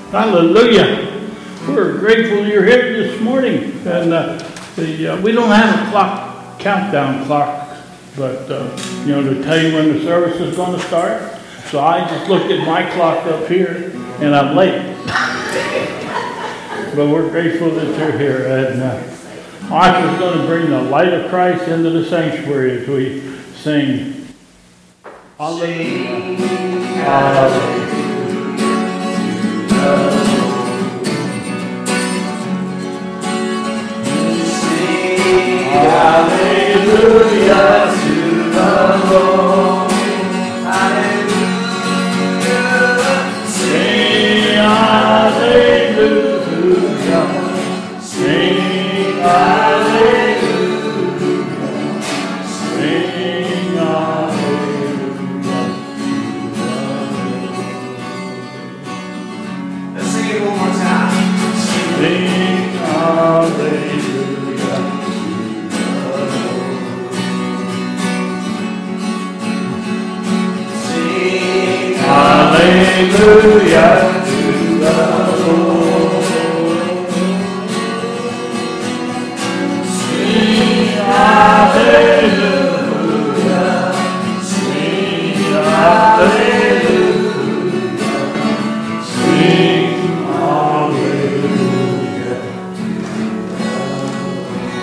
Hallelujah. We're grateful you're here this morning. And we don't have a countdown clock, but to tell you when the service is going to start. So I just looked at my clock up here, and I'm late. But we're grateful that you're here. And Arthur's going to bring the light of Christ into the sanctuary as we sing. Hallelujah. Hallelujah. Hallelujah to the Lord. Hallelujah. Sing hallelujah. Sing hallelujah. Sing hallelujah. Let's sing it one more time. Sing hallelujah. Hallelujah